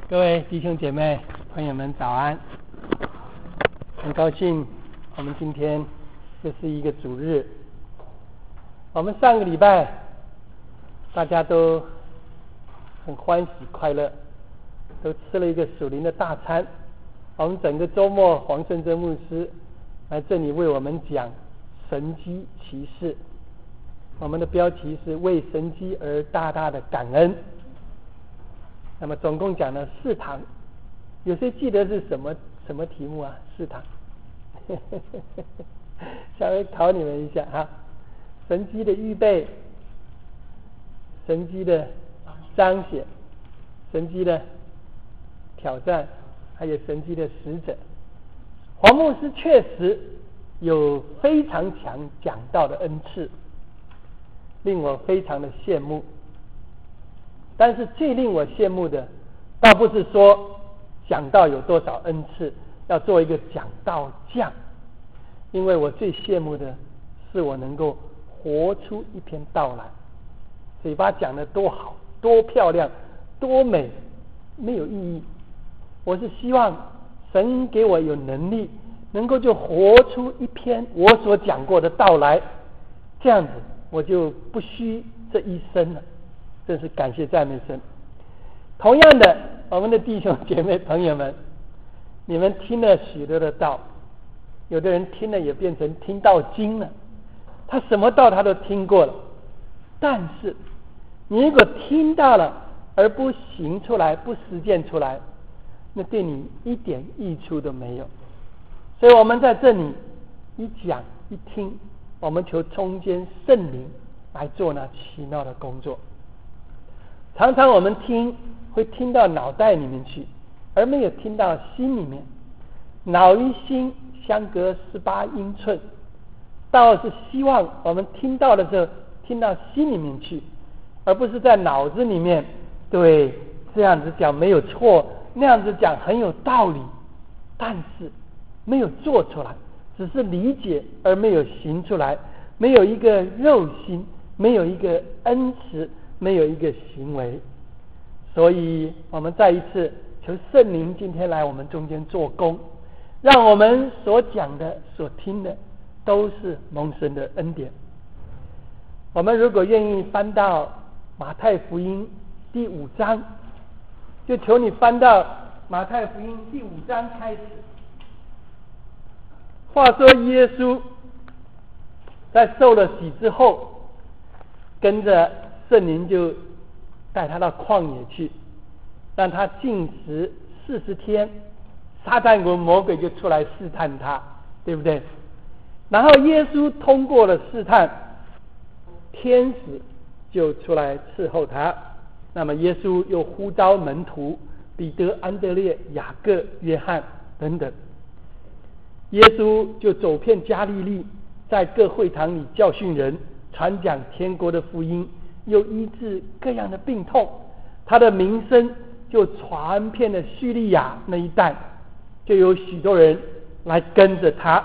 各位弟兄姐妹朋友们早安，很高兴我们今天这是一个主日。我们上个礼拜大家都很欢喜快乐，都吃了一个属灵的大餐。我们整个周末黄胜珍牧师来这里为我们讲神机骑士，我们的标题是为神机而大大的感恩。那么总共讲了4堂，有谁记得是什么题目啊？4堂稍微考你们一下哈。神机的预备，神机的彰显，神机的挑战，还有神机的使者。黄牧师确实有非常强讲道的恩赐，令我非常的羡慕。但是最令我羡慕的倒不是说讲道有多少恩赐，要做一个讲道匠，因为我最羡慕的是我能够活出一篇道来。嘴巴讲得多好多漂亮多美没有意义，我是希望神给我有能力能够就活出一篇我所讲过的道来，这样子我就不虚这一生了，真是感谢赞美神。同样的，我们的弟兄姐妹朋友们，你们听了许多的道，有的人听了也变成听到经了，他什么道他都听过了，但是你如果听到了而不行出来不实践出来，那对你一点益处都没有。所以我们在这里一讲一听，我们求中间圣灵来做那奇妙的工作。常常我们会听到脑袋里面去，而没有听到心里面。脑与心相隔18英寸，倒是希望我们听到的时候听到心里面去，而不是在脑子里面。对，这样子讲没有错，那样子讲很有道理，但是没有做出来，只是理解而没有行出来，没有一个肉心，没有一个恩慈，没有一个行为。所以我们再一次求圣灵今天来我们中间做工，让我们所讲的所听的都是蒙神的恩典。我们如果愿意翻到马太福音第5章，就求你翻到马太福音第5章开始。话说耶稣在受了洗之后，跟着圣灵就带他到旷野去，让他禁食40天，撒旦和魔鬼就出来试探他，对不对？然后耶稣通过了试探，天使就出来伺候他。那么耶稣又呼召门徒彼得、安德烈、雅各、约翰等等，耶稣就走遍加利利，在各会堂里教训人，传讲天国的福音，又医治各样的病痛。他的名声就传遍了叙利亚那一带，就有许多人来跟着他。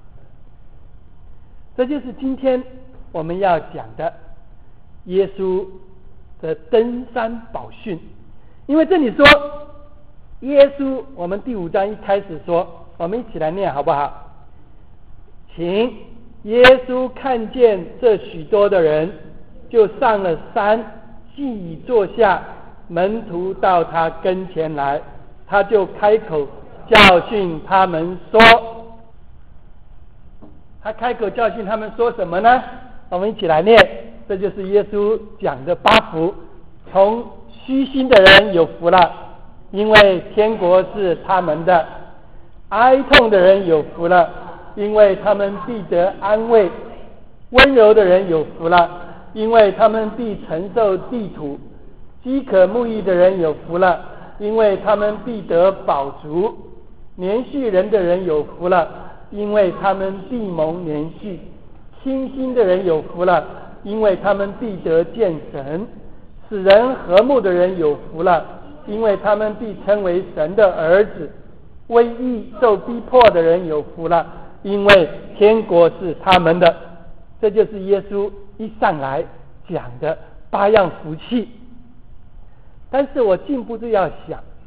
这就是今天我们要讲的耶稣的登山宝训。因为这里说耶稣，我们第5章一开始说，我们一起来念好不好？请。耶稣看见这许多的人，就上了山，既已坐下，门徒到他跟前来，他就开口教训他们说。他开口教训他们说什么呢？我们一起来念，这就是耶稣讲的8福。从虚心的人有福了，因为天国是他们的；哀痛的人有福了，因为他们必得安慰；温柔的人有福了，因为他们必承受地土；饥渴慕义的人有福了，因为他们必得饱足；连续人的人有福了，因为他们必蒙连续；清心的人有福了，因为他们必得见神；使人和睦的人有福了，因为他们必称为神的儿子；为义受逼迫的人有福了，因为天国是他们的。这就是耶稣一上来讲的8样福气。但是我进一步就要想，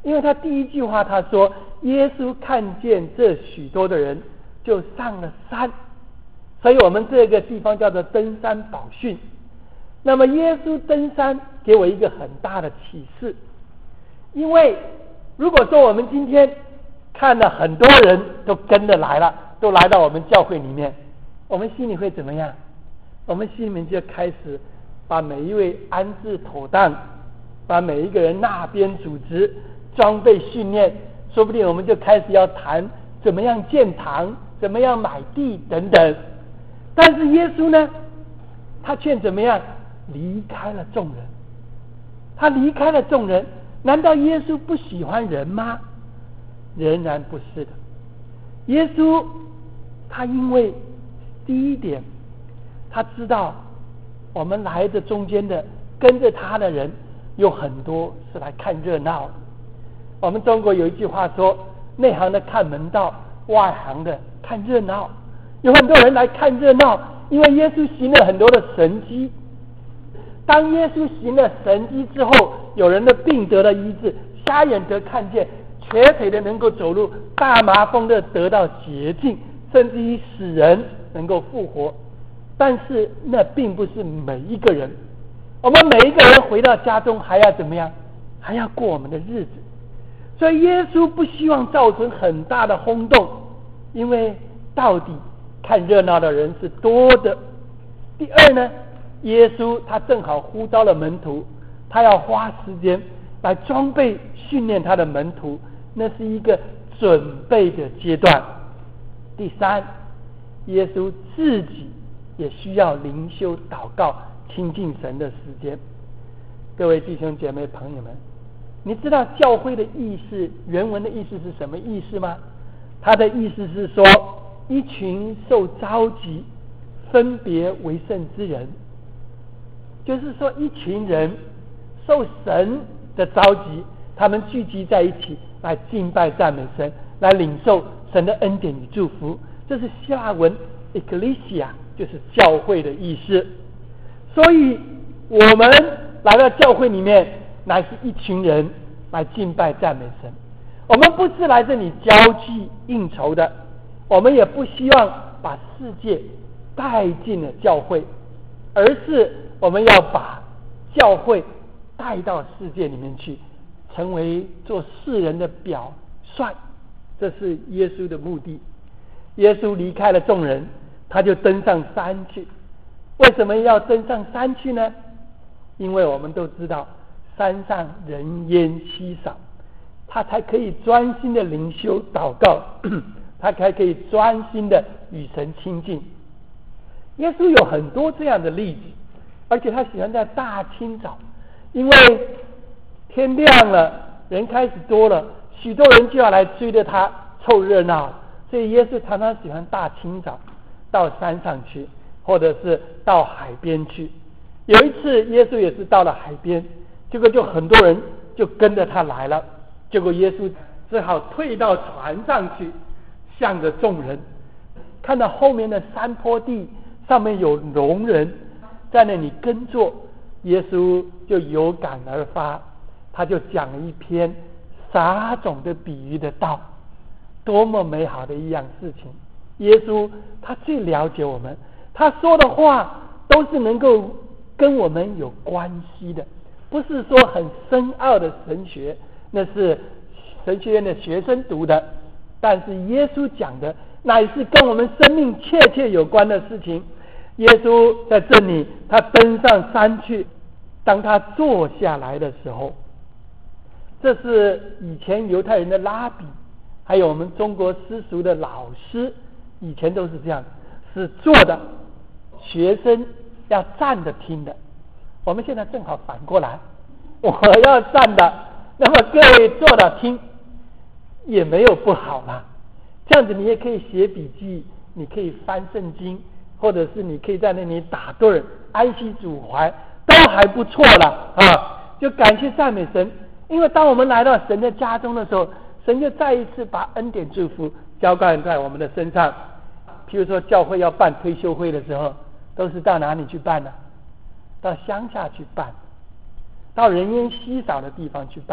因为他第一句话他说，耶稣看见这许多的人，就上了山，所以我们这个地方叫做登山宝训。那么耶稣登山给我一个很大的启示，因为如果说我们今天看了很多人都跟着来了，都来到我们教会里面，我们心里会怎么样？我们心里面就开始把每一位安置妥当，把每一个人纳编组织，装备训练，说不定我们就开始要谈怎么样建堂，怎么样买地等等。但是耶稣呢，他却怎么样？离开了众人。他离开了众人，难道耶稣不喜欢人吗？仍然不是的。耶稣他因为第一点，他知道我们来的中间的跟着他的人有很多是来看热闹。我们中国有一句话说，内行的看门道，外行的看热闹。有很多人来看热闹，因为耶稣行了很多的神迹。当耶稣行了神迹之后，有人的病得了医治，瞎眼得看见，瘸腿的能够走路，大麻风的得到洁净，甚至于死人能够复活。但是那并不是每一个人，我们每一个人回到家中还要怎么样？还要过我们的日子。所以耶稣不希望造成很大的轰动，因为到底看热闹的人是多的。第二呢，耶稣他正好呼召了门徒，他要花时间来装备训练他的门徒，那是一个准备的阶段。第三，耶稣自己也需要灵修祷告亲近神的时间。各位弟兄姐妹朋友们，你知道教会的意思，原文的意思是什么意思吗？它的意思是说，一群受召集分别为圣之人，就是说一群人受神的召集，他们聚集在一起来敬拜赞美神，来领受神的恩典与祝福。这是希腊文 ecclesia， 就是教会的意思。所以我们来到教会里面，乃是一群人来敬拜赞美神。我们不是来这里交际应酬的，我们也不希望把世界带进了教会，而是我们要把教会带到世界里面去，成为做世人的表率。这是耶稣的目的。耶稣离开了众人，他就登上山去。为什么要登上山去呢？因为我们都知道山上人烟稀少，他才可以专心的灵修祷告，他才可以专心的与神亲近。耶稣有很多这样的例子，而且他喜欢在大清早，因为天亮了，人开始多了，许多人就要来追着他凑热闹，所以耶稣常常喜欢大清早到山上去，或者是到海边去。有一次耶稣也是到了海边，结果就很多人就跟着他来了，结果耶稣只好退到船上去，向着众人。看到后面的山坡地上面有聋人在那里耕作，耶稣就有感而发，他就讲了一篇撒种的比喻的道。多么美好的一样事情！耶稣他最了解我们，他说的话都是能够跟我们有关系的，不是说很深奥的神学，那是神学院的学生读的。但是耶稣讲的乃是跟我们生命切切有关的事情。耶稣在这里他登上山去，当他坐下来的时候，这是以前犹太人的拉比，还有我们中国私塾的老师，以前都是这样，是坐的，学生要站着听的。我们现在正好反过来，我要站的，那么各位坐着听也没有不好啦。这样子你也可以写笔记，你可以翻圣经，或者是你可以在那里打盹安息主怀，都还不错了啊！就感谢赞美神，因为当我们来到神的家中的时候，神就再一次把恩典祝福浇灌在我们的身上。譬如说教会要办退休会的时候，都是到哪里去办呢？到乡下去办，到人烟稀少的地方去办。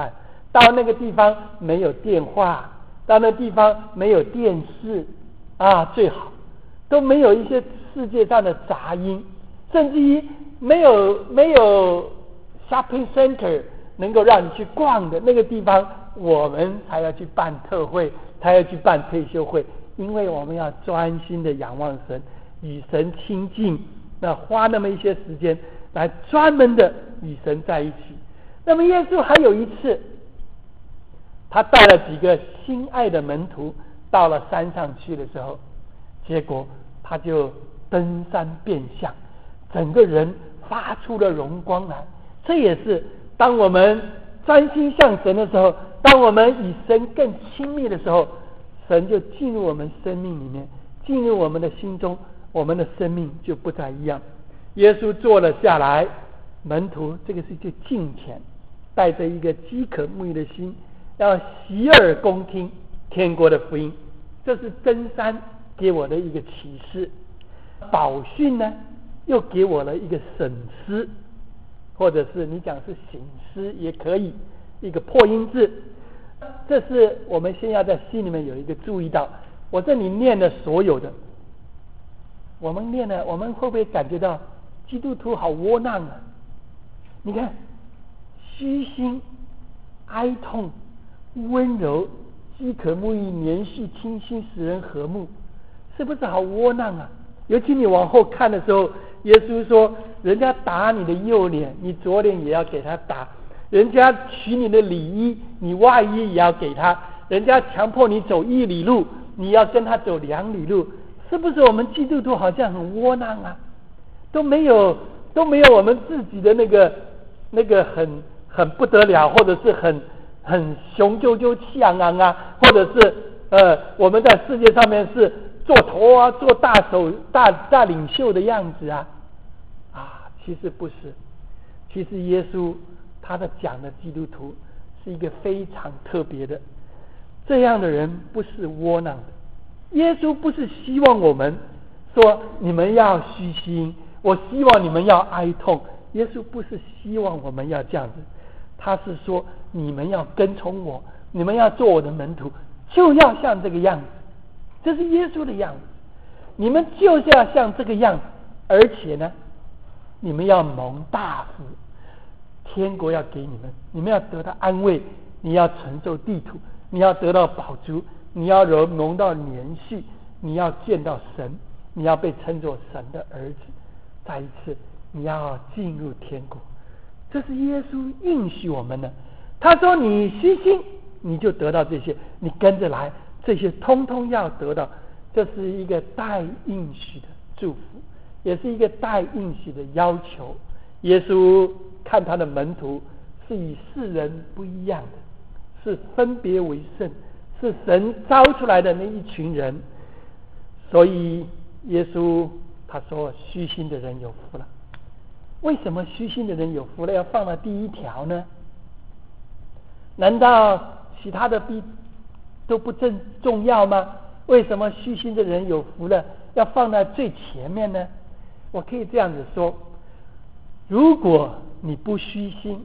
到那个地方没有电话，到那地方没有电视最好都没有一些世界上的杂音，甚至于没有 shopping center 能够让你去逛的那个地方，我们才要去办特会，才要去办退休会，因为我们要专心的仰望神，与神亲近，那花那么一些时间来专门的与神在一起。那么耶稣还有一次，他带了几个心爱的门徒到了山上去的时候，结果他就登山变相，整个人发出了荣光来。这也是当我们专心向神的时候，当我们与神更亲密的时候，神就进入我们生命里面，进入我们的心中，我们的生命就不再一样。耶稣坐了下来，门徒这个是就敬虔，带着一个饥渴沐浴的心，要洗耳恭听天国的福音。这是登山给我的一个启示。宝训呢，又给我了一个省思，或者是你讲是醒思也可以，一个破音字。这是我们先要在心里面有一个注意到，我这里念的所有的，我们念了，我们会不会感觉到基督徒好窝囊啊？你看，虚心、哀痛、温柔、饥渴沐浴、连续、清新，使人和睦，是不是好窝囊啊？尤其你往后看的时候，耶稣说，人家打你的右脸，你左脸也要给他打；人家取你的里衣，你外衣也要给他；人家强迫你走1里路，你要跟他走2里路。是不是我们基督徒好像很窝囊啊？都没有我们自己的那个很不得了，或者是很雄赳赳气昂昂啊，或者是我们在世界上面是做头啊，做大手大领袖的样子啊，其实不是。其实耶稣他的讲的基督徒是一个非常特别的，这样的人不是窝囊的。耶稣不是希望我们说你们要虚心，我希望你们要哀痛。耶稣不是希望我们要这样子，他是说你们要跟从我，你们要做我的门徒，就要像这个样子。这是耶稣的样子，你们就是要像这个样子，而且呢，你们要蒙大福，天国要给你们，你们要得到安慰，你要承受地土，你要得到饱足，你要蒙到连续，你要见到神，你要被称作神的儿子。再一次，你要进入天国。这是耶稣应许我们的。他说你虚心，你就得到这些，你跟着来，这些通通要得到。这是一个带应许的祝福，也是一个带应许的要求。耶稣看他的门徒是与世人不一样的，是分别为圣，是神招出来的那一群人。所以耶稣他说虚心的人有福了。为什么虚心的人有福了要放到第一条呢？难道其他的都不重要吗？为什么虚心的人有福了要放在最前面呢？我可以这样子说，如果你不虚心，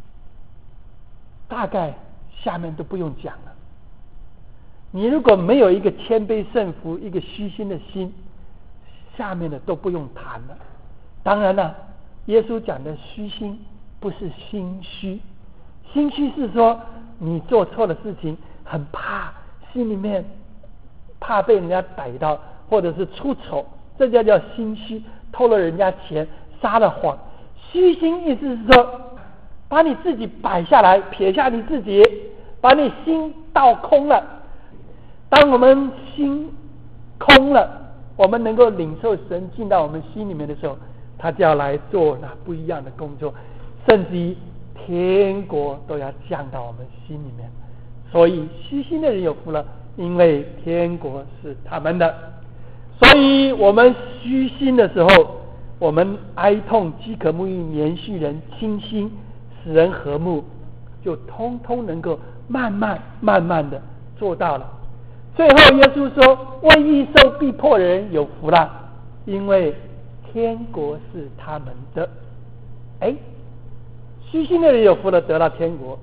大概下面都不用讲了。你如果没有一个谦卑顺服，一个虚心的心，下面的都不用谈了。当然了，耶稣讲的虚心不是心虚，心虚是说你做错了事情很怕，心里面怕被人家逮到，或者是出丑，这叫心虚，偷了人家钱，撒了谎。虚心意思是说把你自己摆下来，撇下你自己，把你心倒空了。当我们心空了，我们能够领受神进到我们心里面的时候，他就要来做那不一样的工作，甚至于天国都要降到我们心里面。所以虚心的人有福了，因为天国是他们的。所以我们虚心的时候，我们哀痛、饥渴沐浴、连续人、清心，使人和睦，就通通能够慢慢的做到了。最后耶稣说，为义受逼迫的人有福了，因为天国是他们的。虚心的人有福了，得到天国。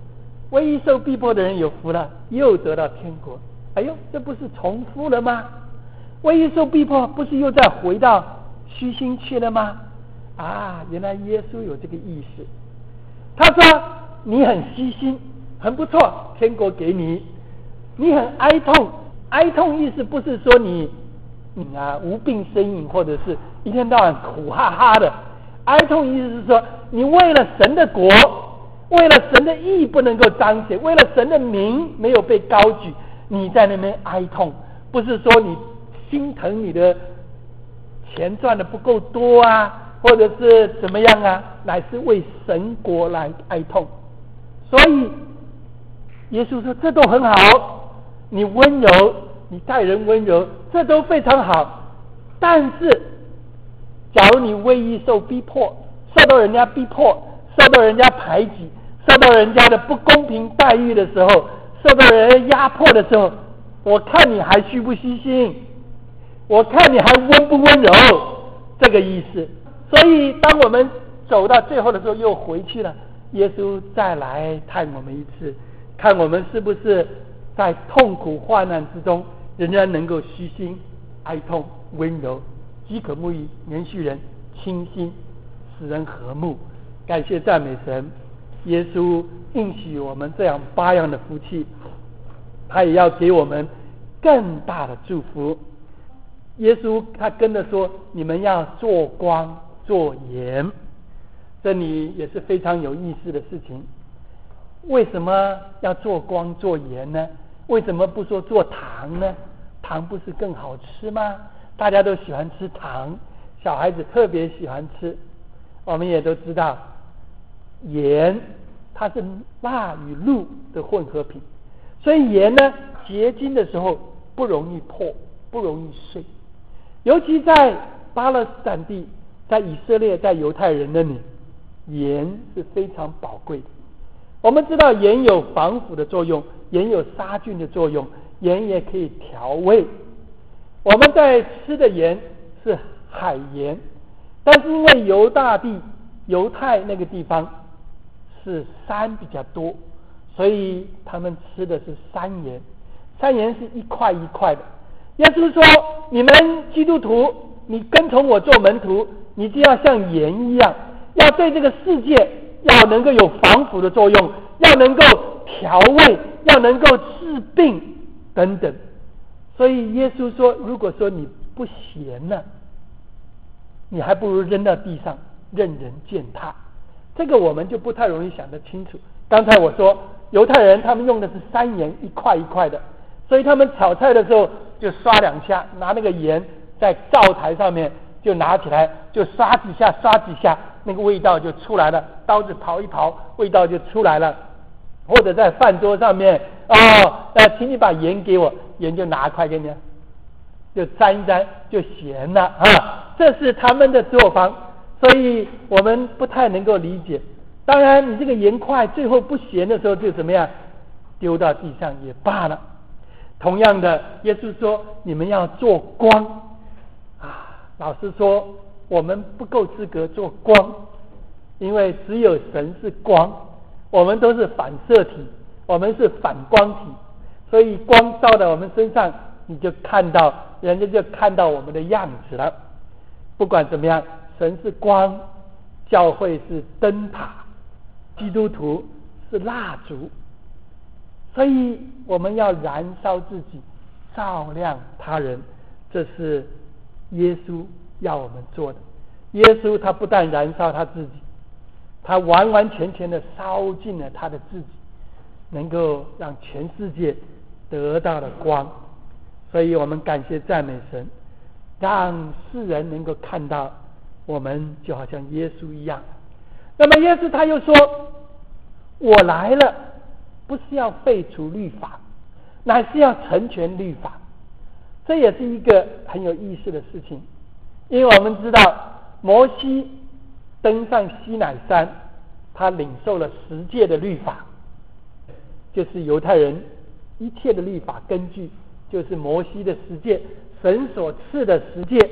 为义受逼迫的人有福了，又得到天国。哎呦，这不是重复了吗？为义受逼迫不是又再回到虚心去了吗？原来耶稣有这个意思。他说你很虚心，很不错，天国给你。你很哀痛，哀痛意思不是说你无病呻吟，或者是一天到晚苦哈哈的。哀痛意思是说，你为了神的国，为了神的义不能够彰显，为了神的名没有被高举，你在那边哀痛。不是说你心疼你的钱赚的不够多或者是怎么样乃是为神国来哀痛。所以耶稣说这都很好，你温柔，你待人温柔，这都非常好。但是假如你为义受逼迫，受到人家逼迫，受到人家排挤，受到人家的不公平待遇的时候，受到人家压迫的时候，我看你还虚不虚心，我看你还温不温柔，这个意思。所以当我们走到最后的时候又回去了，耶稣再来探我们一次，看我们是不是在痛苦患难之中仍然能够虚心哀痛温柔，饥渴慕义，连续人，清心，使人和睦。感谢赞美神，耶稣应许我们这样8样的福气，他也要给我们更大的祝福。耶稣他跟着说，你们要做光做盐。这里也是非常有意思的事情。为什么要做光做盐呢？为什么不说做糖呢？糖不是更好吃吗？大家都喜欢吃糖，小孩子特别喜欢吃。我们也都知道，盐它是蜡与露的混合品，所以盐呢结晶的时候不容易破，不容易碎。尤其在巴勒斯坦地，在以色列，在犹太人那里，盐是非常宝贵的。我们知道盐有防腐的作用，盐有杀菌的作用，盐也可以调味。我们在吃的盐是海盐，但是因为犹太那个地方是山比较多，所以他们吃的是山盐。山盐是一块一块的。耶稣说，你们基督徒，你跟从我做门徒，你就要像盐一样，要对这个世界要能够有防腐的作用，要能够调味，要能够治病等等。所以耶稣说，如果说你不咸呢，你还不如扔到地上任人践踏。这个我们就不太容易想得清楚。刚才我说犹太人他们用的是山盐，一块一块的，所以他们炒菜的时候就刷2下，拿那个盐在灶台上面就拿起来，就刷几下，那个味道就出来了，刀子刨一刨，味道就出来了。或者在饭桌上面请你把盐给我，盐就拿块给你，就沾一沾就咸了这是他们的做法，所以我们不太能够理解。当然你这个盐块最后不咸的时候就怎么样，丢到地上也罢了。同样的，耶稣说你们要做光老实说我们不够资格做光，因为只有神是光，我们都是反射体，我们是反光体，所以光照在我们身上，你就看到，人家就看到我们的样子了。不管怎么样，神是光，教会是灯塔，基督徒是蜡烛，所以我们要燃烧自己，照亮他人，这是耶稣要我们做的。耶稣他不但燃烧他自己，他完完全全的烧尽了他的自己，能够让全世界得到了光。所以我们感谢赞美神，让世人能够看到我们就好像耶稣一样。那么耶稣他又说，我来了不是要废除律法，乃是要成全律法。这也是一个很有意思的事情，因为我们知道摩西登上西乃山，他领受了10诫的律法，就是犹太人一切的律法根据就是摩西的10诫，神所赐的10诫。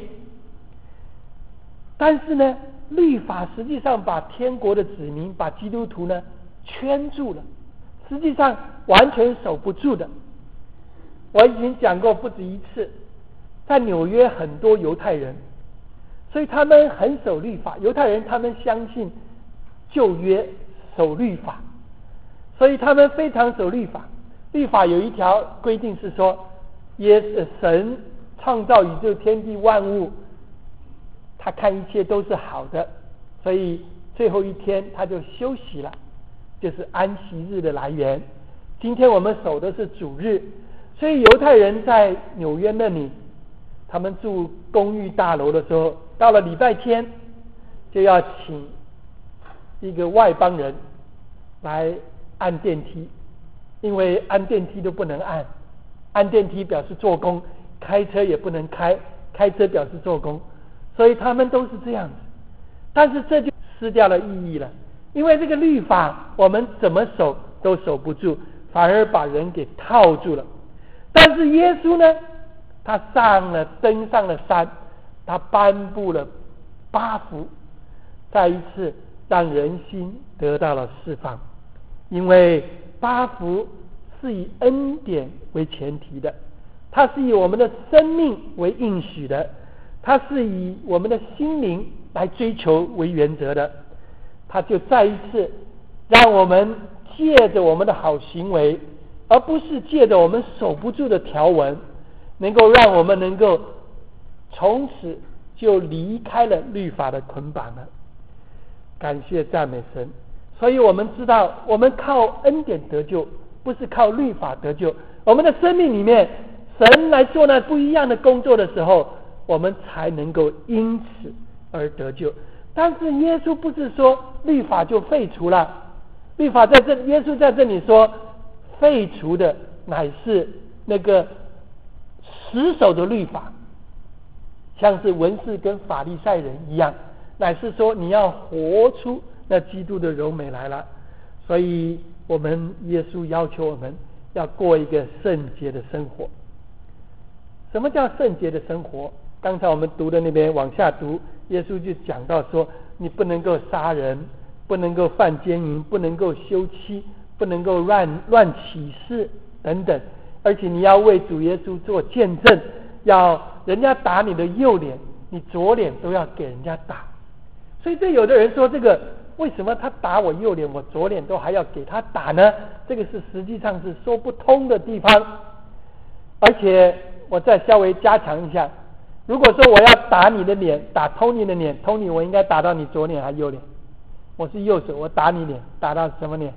但是呢，律法实际上把天国的子民，把基督徒呢圈住了， 实际上完全守不住的。我已经讲过不止一次，在纽约很多犹太人，所以他们很守律法。犹太人他们相信旧约守律法，所以他们非常守律法。律法有一条规定是说，神创造宇宙天地万物，他看一切都是好的，所以最后一天他就休息了，就是安息日的来源。今天我们守的是主日，所以犹太人在纽约那里，他们住公寓大楼的时候，到了礼拜天就要请一个外邦人来按电梯，因为按电梯都不能按电梯表示做工，开车也不能开车表示做工，所以他们都是这样子。但是这就失掉了意义了，因为这个律法我们怎么守都守不住，反而把人给套住了。但是耶稣呢，他登上了山，他颁布了8福，再一次让人心得到了释放。因为8福是以恩典为前提的，它是以我们的生命为应许的，它是以我们的心灵来追求为原则的。它就再一次让我们借着我们的好行为，而不是借着我们守不住的条文，能够让我们能够从此就离开了律法的捆绑了。感谢赞美神。所以我们知道，我们靠恩典得救，不是靠律法得救。我们的生命里面，神来做那不一样的工作的时候，我们才能够因此而得救。但是耶稣不是说律法就废除了，律法在这，耶稣在这里说废除的乃是那个死守的律法，像是文士跟法利赛人一样，乃是说你要活出那基督的柔美来了。所以我们耶稣要求我们要过一个圣洁的生活。什么叫圣洁的生活？刚才我们读的那边往下读，耶稣就讲到说，你不能够杀人，不能够犯奸淫，不能够休妻，不能够乱起誓等等，而且你要为主耶稣做见证，要人家打你的右脸，你左脸都要给人家打。所以对有的人说，这个为什么他打我右脸，我左脸都还要给他打呢？这个是实际上是说不通的地方。而且我再稍微加强一下，如果说我要打你的脸，打 Tony 的脸 ，Tony 我应该打到你左脸还是右脸？我是右手，我打你脸，打到什么脸？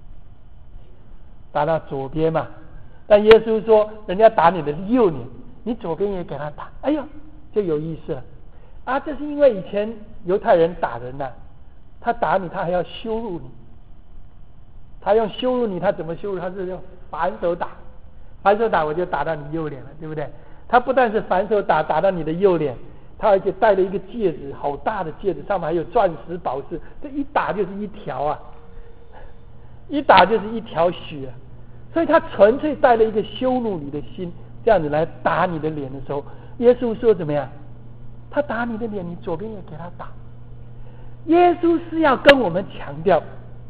打到左边嘛。但耶稣说，人家打你的右脸，你左边也给他打，哎呦，就有意思了啊！这是因为以前犹太人打人啊，他打你，他还要羞辱你。他用羞辱你，他怎么羞辱？他是用反手打，反手打我就打到你右脸了，对不对？他不但是反手打到你的右脸，他而且戴了一个戒指，好大的戒指，上面还有钻石宝石，这一打就是一条啊，一打就是一条血啊。所以他纯粹带了一个羞辱你的心，这样子来打你的脸的时候，耶稣说怎么样？他打你的脸，你左边也给他打。耶稣是要跟我们强调，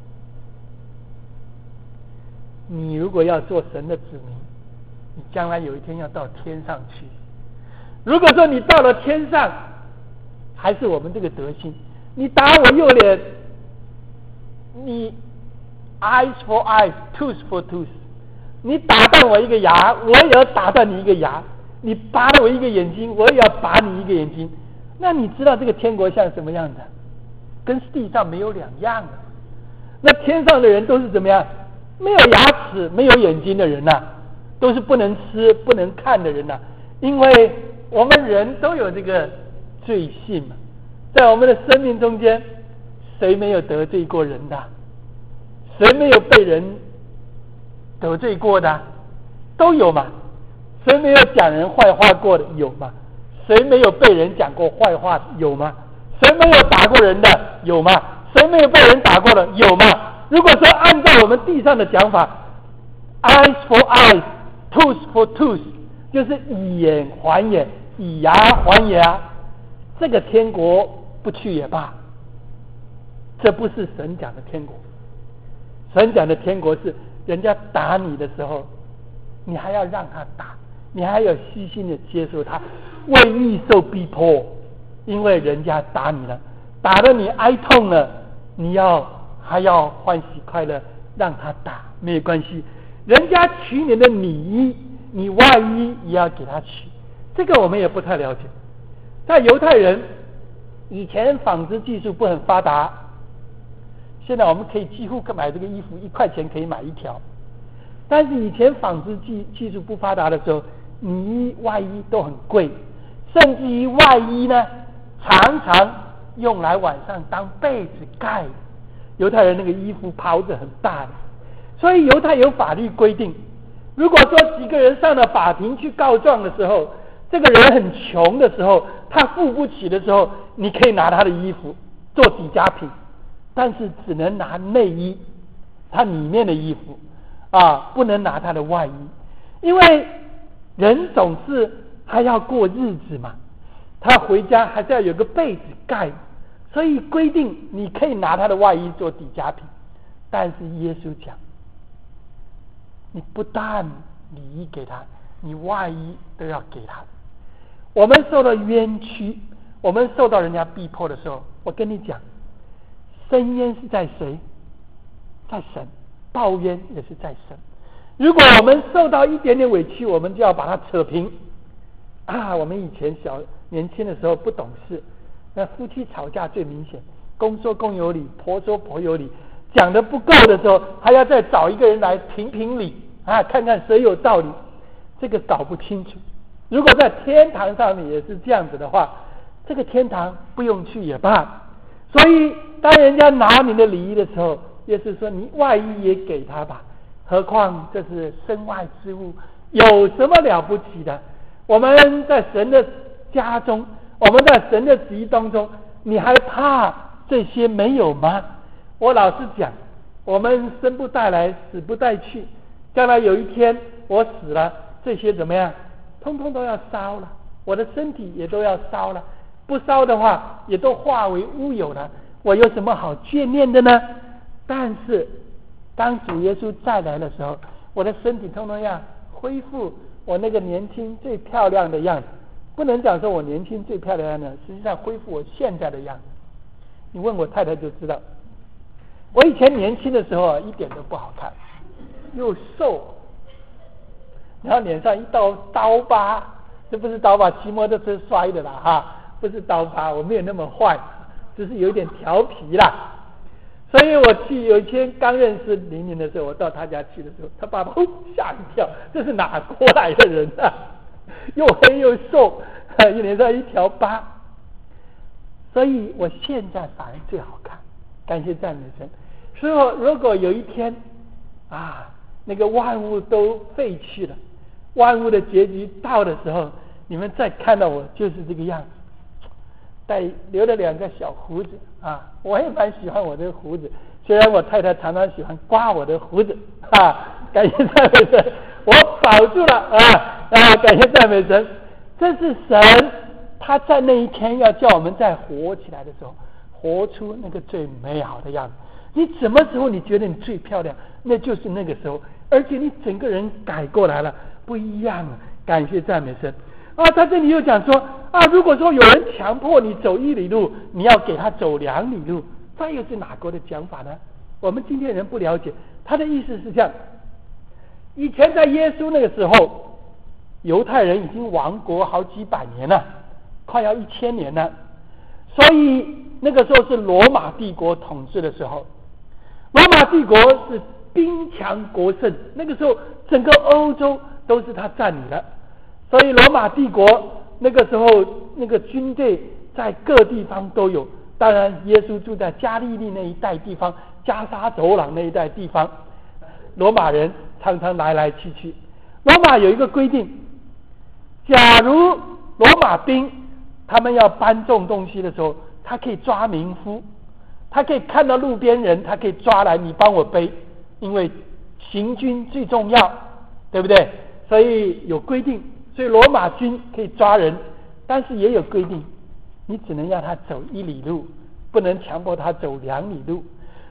你如果要做神的子民，你将来有一天要到天上去。如果说你到了天上，还是我们这个德行，你打我右脸，你 eyes for eyes, tooth for tooth， 你打断我一个牙，我也要打断你一个牙，你拔了我一个眼睛，我也要拔你一个眼睛。那你知道这个天国像什么样子？跟地上没有两样的。那天上的人都是怎么样？没有牙齿没有眼睛的人啊，都是不能吃不能看的人啊。因为我们人都有这个罪性嘛，在我们的生命中间，谁没有得罪过人的？谁没有被人得罪过的？都有嘛。谁没有讲人坏话过的？有嘛。谁没有被人讲过坏话？有吗？谁没有打过人的？有吗？谁没有被人打过的？有吗？如果说按照我们地上的讲法， eyes for eyes, tooth for tooth， 就是以眼还眼，以牙还牙，这个天国不去也罢。这不是神讲的天国。神讲的天国是人家打你的时候，你还要让他打，你还要虚心的接受他，为义受逼迫，因为人家打你了，打得你哀痛了，你还要欢喜快乐，让他打没有关系。人家取你的里衣，你外衣也要给他取。这个我们也不太了解。在犹太人以前纺织技术不很发达，现在我们可以几乎买这个衣服1块钱可以买1条，但是以前纺织技术不发达的时候，里衣外衣都很贵，甚至于外衣呢常常用来晚上当被子盖。犹太人那个衣服袍子很大的，所以犹太有法律规定，如果说几个人上了法庭去告状的时候，这个人很穷的时候，他付不起的时候，你可以拿他的衣服做抵押品，但是只能拿内衣，他里面的衣服不能拿他的外衣，因为人总是还要过日子嘛，他回家还是要有个被子盖，所以规定你可以拿他的外衣做抵押品。但是耶稣讲，你不但里衣给他，你外衣都要给他。我们受到冤屈，我们受到人家逼迫的时候，我跟你讲，伸冤是在谁？在神，报冤也是在神。如果我们受到一点点委屈，我们就要把它扯平我们以前年轻的时候不懂事，那夫妻吵架最明显，公说公有理，婆说婆有理，讲得不够的时候，还要再找一个人来评理看看谁有道理，这个搞不清楚。如果在天堂上面也是这样子的话，这个天堂不用去也罢。所以当人家拿你的礼衣的时候，耶稣说你外衣也给他吧，何况这是身外之物，有什么了不起的？我们在神的家中，我们在神的旨意当中，你还怕这些没有吗？我老实讲，我们生不带来，死不带去，将来有一天我死了，这些怎么样？通通都要烧了，我的身体也都要烧了，不烧的话也都化为乌有了，我有什么好眷恋的呢？但是当主耶稣再来的时候，我的身体通通要恢复我那个年轻最漂亮的样子，不能讲说我年轻最漂亮的样子，实际上恢复我现在的样子。你问我太太就知道，我以前年轻的时候一点都不好看，又瘦，然后脸上一道刀疤，这不是刀疤，骑摩托车摔的啦不是刀疤，我没有那么坏，只是有点调皮啦。所以我有一天刚认识玲玲的时候，我到他家去的时候，他爸爸吓一跳，这是哪国来的人又黑又瘦，脸上一条疤。所以我现在反而最好看，感谢赞美神。所以如果有一天那个万物都废去了，万物的结局到的时候，你们再看到我就是这个样子，留了2个小胡子我也蛮喜欢我这个胡子，虽然我太太常常喜欢刮我的胡子感谢赞美神，我保住了感谢赞美神。这是神他在那一天要叫我们再活起来的时候，活出那个最美好的样子。你什么时候你觉得你最漂亮，那就是那个时候，而且你整个人改过来了，不一样了。感谢赞美神他这里又讲说如果说有人强迫你走1里路，你要给他走2里路，这又是哪国的讲法呢？我们今天人不了解，他的意思是这样：以前在耶稣那个时候，犹太人已经亡国好几百年了，快要1000年了，所以那个时候是罗马帝国统治的时候。罗马帝国是兵强国盛，那个时候整个欧洲都是他占领了，所以罗马帝国那个时候那个军队在各地方都有。当然耶稣住在加利利那一带地方，加沙走廊那一带地方，罗马人常常来来去去。罗马有一个规定，假如罗马兵他们要搬重东西的时候，他可以抓民夫，他可以看到路边人，他可以抓来你帮我背，因为行军最重要，对不对？所以有规定，所以罗马军可以抓人，但是也有规定，你只能让他走1里路，不能强迫他走2里路。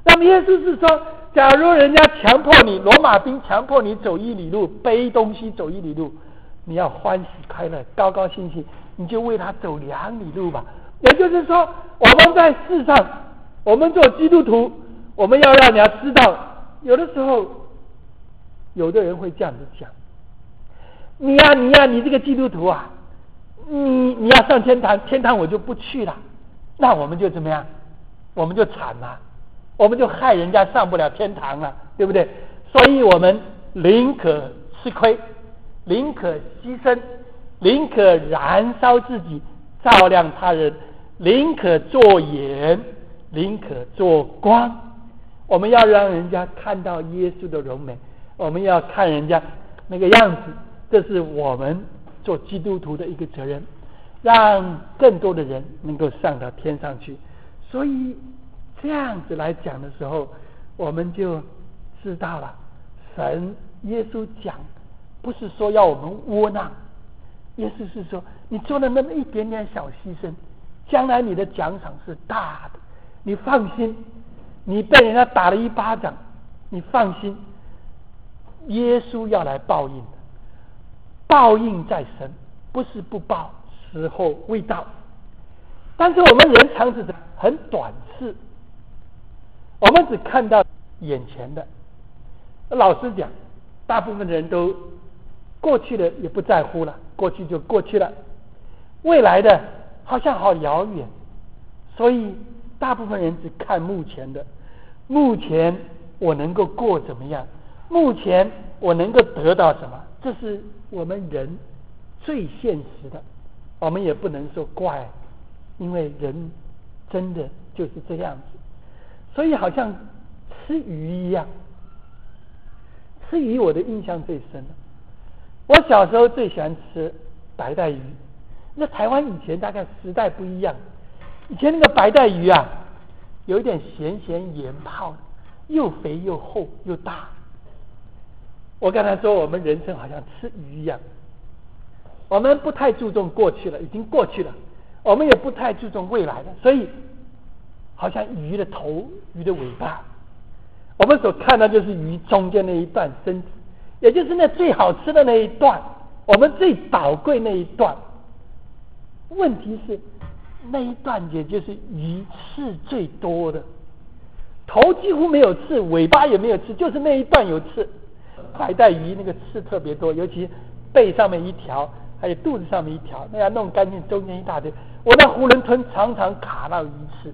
那么耶稣是说，假如人家强迫你，罗马兵强迫你走1里路，背东西走1里路，你要欢喜快乐，高高兴兴，你就为他走2里路吧。也就是说，我们在世上，我们做基督徒，我们要让人家知道，有的时候，有的人会这样子讲：你呀，你这个基督徒啊，你要上天堂，天堂我就不去了，那我们就怎么样？我们就惨了，我们就害人家上不了天堂了，对不对？所以我们宁可吃亏，宁可牺牲，宁可燃烧自己，照亮他人，宁可做盐，宁可做光。我们要让人家看到耶稣的荣美，我们要看人家那个样子，这是我们做基督徒的一个责任，让更多的人能够上到天上去。所以这样子来讲的时候，我们就知道了，神耶稣讲不是说要我们窝囊，耶稣是说你做了那么一点点小牺牲，将来你的奖赏是大的。你放心，你被人家打了1巴掌，你放心，耶稣要来报应的，报应在神，不是不报，时候未到。但是我们人常是很短视，我们只看到眼前的。老实讲，大部分的人都过去的也不在乎了，过去就过去了，未来的好像好遥远，所以大部分人只看目前的，目前我能够过怎么样，目前我能够得到什么，这是我们人最现实的。我们也不能说怪，因为人真的就是这样子。所以好像吃鱼一样，吃鱼我的印象最深了。我小时候最喜欢吃白带鱼，那台湾以前大概时代不一样，以前那个白带鱼啊，有一点咸咸盐泡的，又肥又厚又大。我刚才说我们人生好像吃鱼一样，我们不太注重过去了，已经过去了，我们也不太注重未来了，所以好像鱼的头，鱼的尾巴，我们所看到就是鱼中间那一段身子，也就是那最好吃的那一段，我们最宝贵那一段。问题是那一段也就是鱼刺最多的，头几乎没有刺，尾巴也没有刺，就是那一段有刺。白带鱼那个刺特别多，尤其背上面一条，还有肚子上面一条，那要弄干净，中间一大堆。我的囫囵吞常常卡到鱼刺，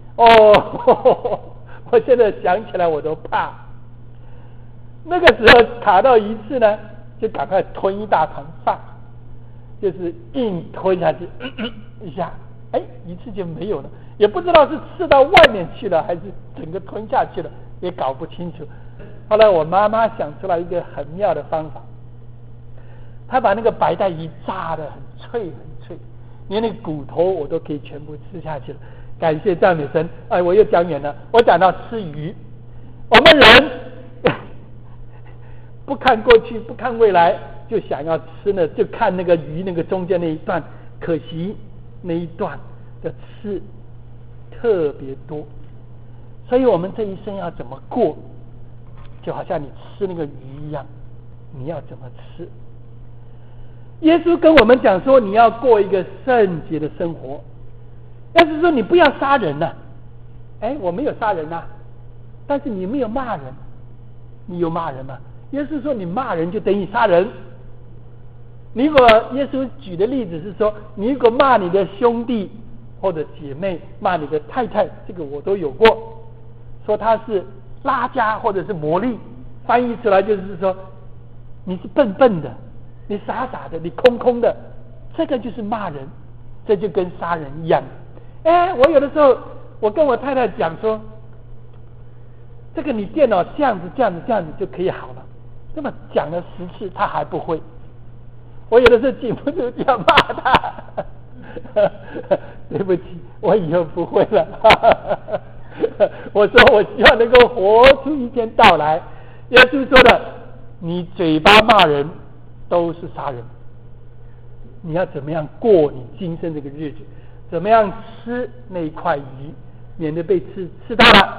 我现在想起来我都怕。那个时候卡到鱼刺呢，就赶快吞一大团饭，就是硬吞下去，一下，鱼刺就没有了，也不知道是刺到外面去了，还是整个吞下去了，也搞不清楚。后来我妈妈想出来一个很妙的方法，她把那个白带鱼炸得很脆很脆，连那个骨头我都可以全部吃下去了。感谢赞美神！我又讲远了，我讲到吃鱼，我们人不看过去，不看未来，就想要吃呢，就看那个鱼那个中间那一段，可惜那一段的刺特别多，所以我们这一生要怎么过，就好像你吃那个鱼一样，你要怎么吃？耶稣跟我们讲说，你要过一个圣洁的生活，但是说你不要杀人啊。我没有杀人啊，但是你没有骂人，你有骂人吗？耶稣说你骂人就等于杀人。如果耶稣举的例子是说，你如果骂你的兄弟或者姐妹，骂你的太太，这个我都有过，说他是拉加或者是魔力，翻译出来就是说你是笨笨的，你傻傻的，你空空的，这个就是骂人，这就跟杀人一样。我有的时候我跟我太太讲说，这个你电脑这样子这样子这样子就可以好了，那么讲了10次他还不会，我有的时候禁不住就要骂他对不起，我以后不会了我说我希望能够活出一天到来，耶稣说的，你嘴巴骂人都是杀人，你要怎么样过你今生这个日子，怎么样吃那一块鱼，免得被吃到了。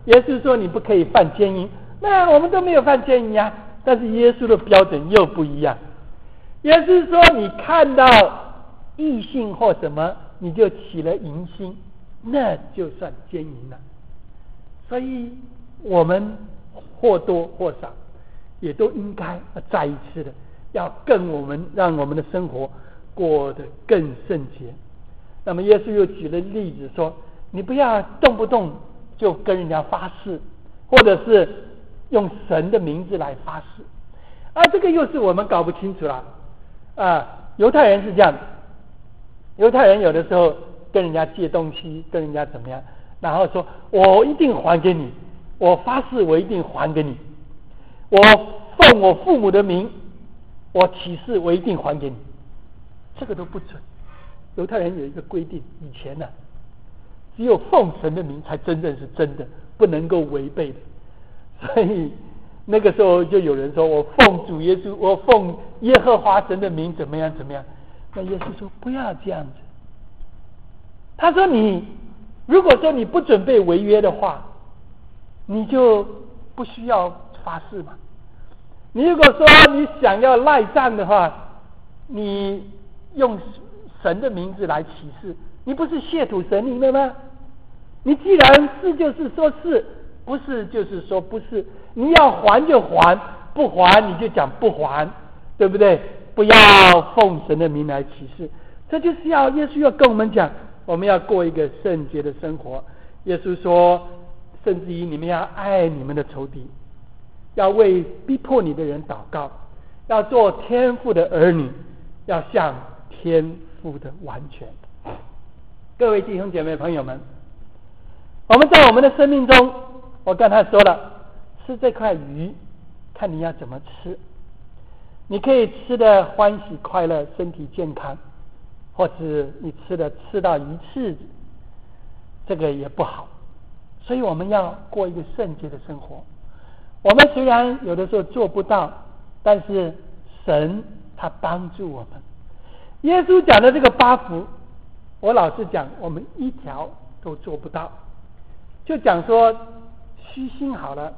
耶稣说你不可以犯奸淫，那我们都没有犯奸淫啊，但是耶稣的标准又不一样。耶稣说你看到异性或什么你就起了淫心，那就算奸淫了。所以我们或多或少也都应该再一次的要让我们的生活过得更圣洁。那么耶稣又举了例子说，你不要动不动就跟人家发誓，或者是用神的名字来发誓这个又是我们搞不清楚了犹太人是这样的，犹太人有的时候跟人家借东西，跟人家怎么样，然后说我一定还给你，我发誓我一定还给你，我奉我父母的名，我起誓我一定还给你，这个都不准。犹太人有一个规定，以前只有奉神的名才真正是真的，不能够违背的。所以那个时候就有人说我奉主耶稣，我奉耶和华神的名怎么样怎么样，那耶稣说不要这样子。他说如果说你不准备违约的话，你就不需要发誓嘛。你如果说你想要赖账的话，你用神的名字来起誓，你不是亵渎神灵了吗？你既然是就是说是，不是就是说不是，你要还就还，不还你就讲不还，对不对？不要奉神的名来起誓。这就是耶稣要跟我们讲，我们要过一个圣洁的生活。耶稣说，甚至于你们要爱你们的仇敌，要为逼迫你的人祷告，要做天父的儿女，要像天父的完全。各位弟兄姐妹朋友们，我们在我们的生命中，我刚才说了，吃这块鱼看你要怎么吃，你可以吃的欢喜快乐，身体健康，或者你吃到鱼刺，这个也不好。所以我们要过一个圣洁的生活。我们虽然有的时候做不到，但是神他帮助我们。耶稣讲的这个8福，我老实讲我们一条都做不到。就讲说虚心好了，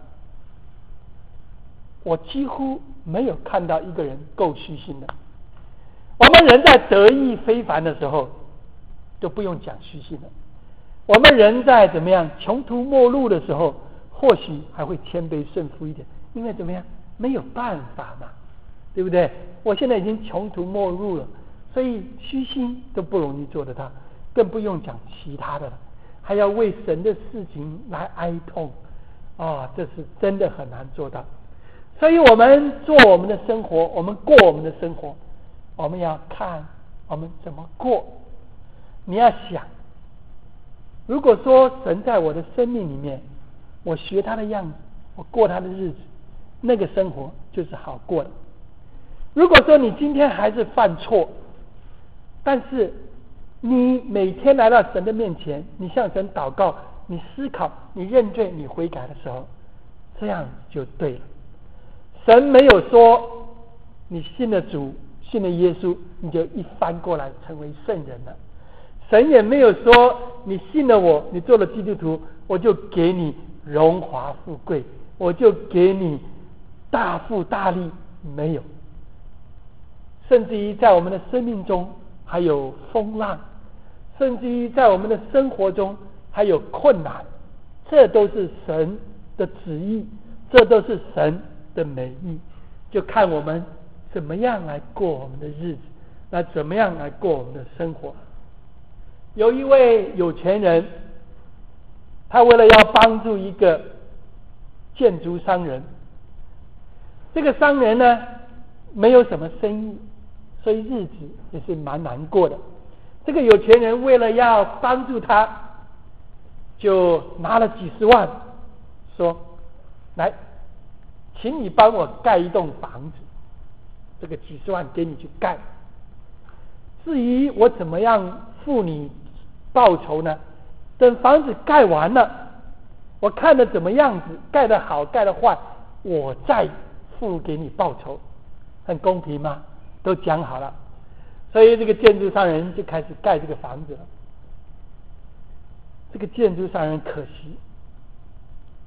我几乎没有看到一个人够虚心的。我们人在得意非凡的时候都不用讲虚心了，我们人在怎么样穷途末路的时候，或许还会谦卑顺服一点，因为怎么样没有办法嘛，对不对？我现在已经穷途末路了，所以虚心都不容易做得到，更不用讲其他的了，还要为神的事情来哀痛这是真的很难做到。所以我们做我们的生活，我们过我们的生活，我们要看我们怎么过。你要想，如果说神在我的生命里面，我学他的样子，我过他的日子，那个生活就是好过的。如果说你今天还是犯错，但是你每天来到神的面前，你向神祷告，你思考，你认罪，你悔改的时候，这样就对了。神没有说你信了主，信了耶稣，你就一翻过来成为圣人了。神也没有说你信了我，你做了基督徒，我就给你荣华富贵，我就给你大富大利，没有。甚至于在我们的生命中还有风浪，甚至于在我们的生活中还有困难，这都是神的旨意，这都是神的美意，就看我们怎么样来过我们的日子，那怎么样来过我们的生活。有一位有钱人，他为了要帮助一个建筑商人，这个商人呢没有什么生意，所以日子也是蛮难过的。这个有钱人为了要帮助他，就拿了几十万，说来请你帮我盖一栋房子，这个几十万给你去盖，至于我怎么样付你报酬呢？等房子盖完了，我看的怎么样子，盖得好盖得坏，我再付给你报酬，很公平吗？都讲好了。所以这个建筑商人就开始盖这个房子了。这个建筑商人可惜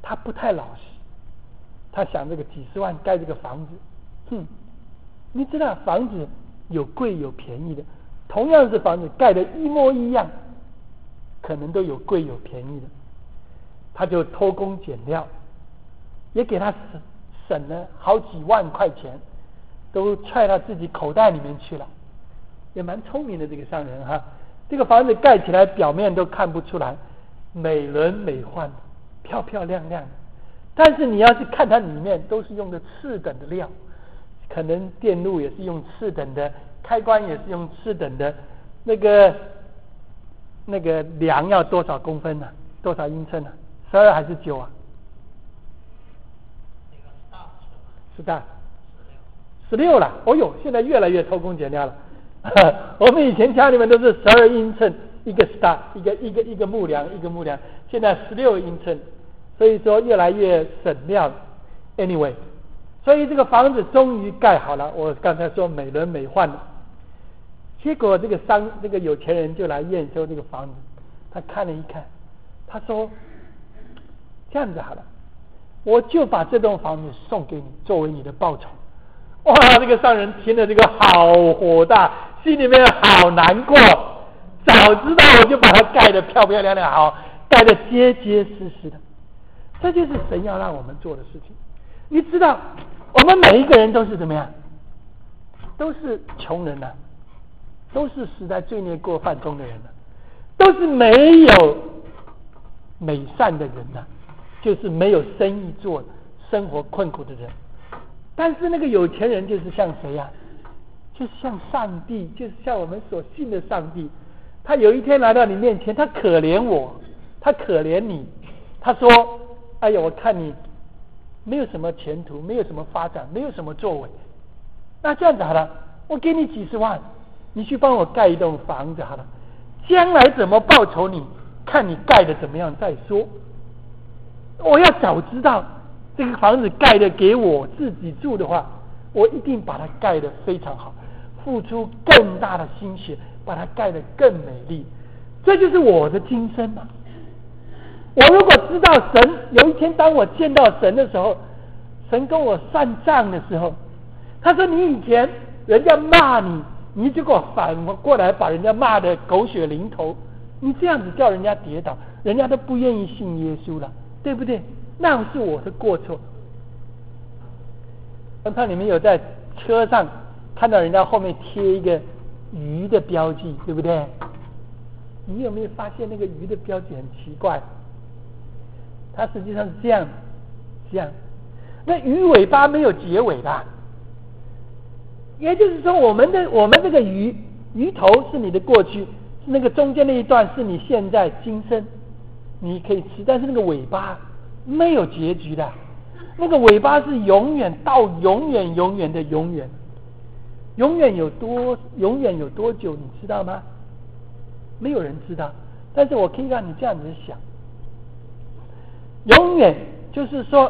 他不太老实，他想这个几十万盖这个房子，你知道房子有贵有便宜的，同样是房子盖的一模一样，可能都有贵有便宜的，他就偷工减料，也给他省了好几万块钱，都揣到自己口袋里面去了，也蛮聪明的这个商人哈。这个房子盖起来表面都看不出来，美轮美奂，漂漂亮亮的，但是你要去看它里面都是用的次等的料，可能电路也是用次等的，开关也是用次等的，那个梁要多少公分呢？多少英寸呢？12还是9啊？10了。哦呦，现在越来越偷工减料了。我们以前家里面都是12英寸一个 star， 一个木梁，现在16英寸，所以说越来越省料了。Anyway， 所以这个房子终于盖好了，我刚才说美轮美奂的。结果这个有钱人就来验收这个房子，他看了一看，他说这样子好了，我就把这栋房子送给你作为你的报酬。哇，这个商人听了这个好火大，心里面好难过，早知道我就把它盖得漂漂亮亮，好，盖得结结实实的。这就是神要让我们做的事情。你知道我们每一个人都是怎么样，都是穷人啊，都是死在罪孽过犯中的人啊，都是没有美善的人啊，就是没有生意做，生活困苦的人。但是那个有钱人就是像谁呀？就是像上帝，就是像我们所信的上帝。他有一天来到你面前，他可怜我，他可怜你，他说：哎呀，我看你没有什么前途，没有什么发展，没有什么作为，那这样子好了，我给你几十万，你去帮我盖一栋房子好了，将来怎么报酬你，看你盖的怎么样再说。我要早知道这个房子盖的给我自己住的话，我一定把它盖得非常好，付出更大的心血，把它盖得更美丽。这就是我的今生嘛。我如果知道神，有一天当我见到神的时候，神跟我算账的时候，他说你以前人家骂你，你就给我反过来把人家骂得狗血淋头，你这样子叫人家跌倒，人家都不愿意信耶稣了，对不对？那是我的过错。刚才你们有在车上看到人家后面贴一个鱼的标记，对不对？你有没有发现那个鱼的标记很奇怪？它实际上是这样，那鱼尾巴没有结尾的，也就是说我们这个鱼头是你的过去，是那个中间那一段是你现在今生你可以吃，但是那个尾巴没有结局的，那个尾巴是永远到永远的永远，永远有多久你知道吗？没有人知道，但是我可以让你这样子想，永远就是说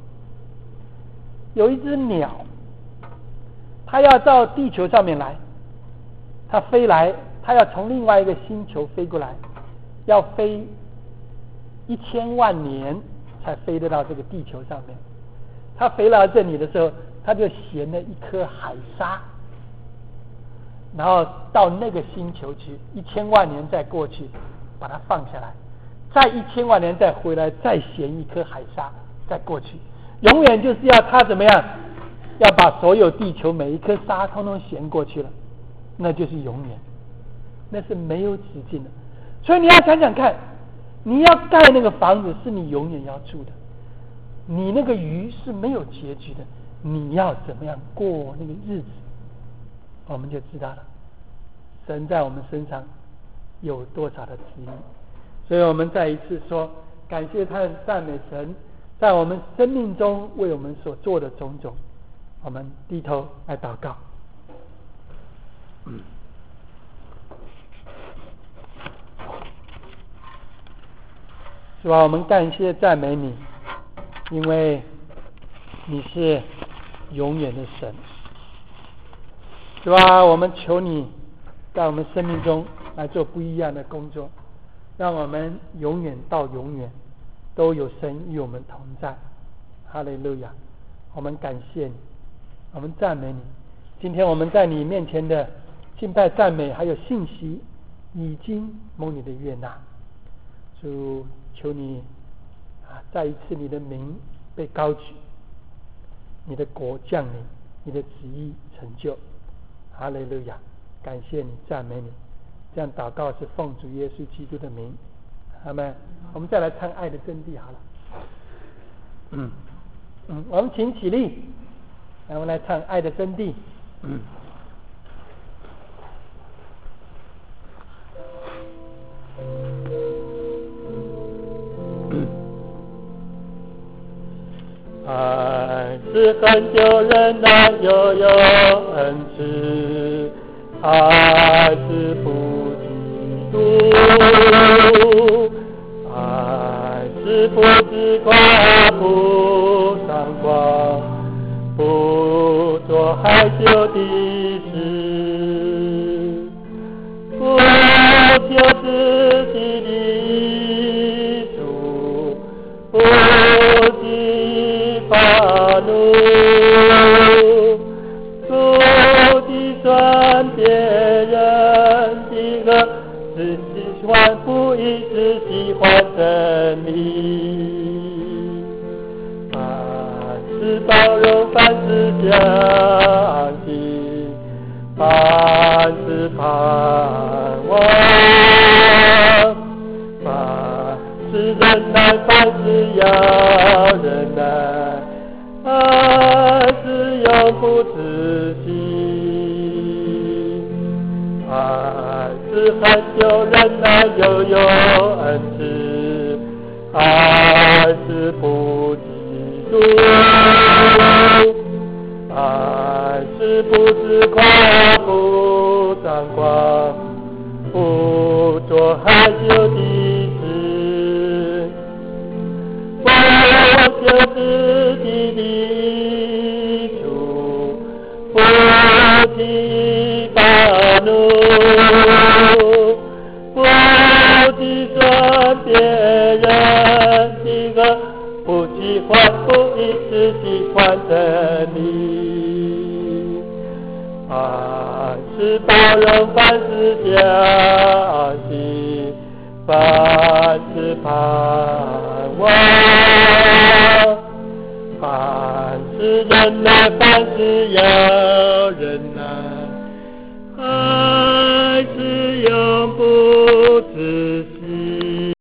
有一只鸟，它要到地球上面来，它飞来，它要从另外一个星球飞过来，要飞1000万年才飞得到这个地球上面。它飞到这里的时候，它就衔了一颗海沙，然后到那个星球去，1000万年再过去把它放下来，再1000万年再回来，再衔一颗海沙再过去，永远就是要它怎么样，要把所有地球每一颗沙通通衔过去了，那就是永远，那是没有止境的。所以你要想想看，你要盖那个房子是你永远要住的，你那个鱼是没有结局的，你要怎么样过那个日子，我们就知道了神在我们身上有多少的旨意。所以我们再一次说感谢他，赞美神在我们生命中为我们所做的种种。我们低头来祷告。是吧？我们感谢赞美你，因为你是永远的神，是吧？我们求你在我们生命中来做不一样的工作，让我们永远到永远都有神与我们同在。哈利路亚！我们感谢你，我们赞美你。今天我们在你面前的敬拜赞美还有信息已经蒙你的悦纳。主，求你再一次你的名被高举，你的国降临，你的旨意成就。哈利路亚！感谢你，赞美你。这样祷告是奉主耶稣基督的名，阿们。我们再来唱爱的真谛好了。我们请起立，我们来唱爱的真谛。爱是恒久忍耐，又有恩慈，爱是不嫉妒，爱是不自夸，不张狂，不做害羞的事，不求自己的益处，不计发怒，不计算别人的恶，只喜欢不义，只喜欢真理。凡事包容，凡事相信，凡事盼望，凡事忍耐，凡事要忍耐，爱是永不止息，爱是恒久忍耐，又有恩慈，爱是不嫉妒，爱是不自夸，不张狂，不做害羞的事，不求自己的益处，不计发怒，不计算别人的恶，不喜欢不义，只喜欢真理。凡事包容，凡事相信，凡事盼望，凡事忍耐，凡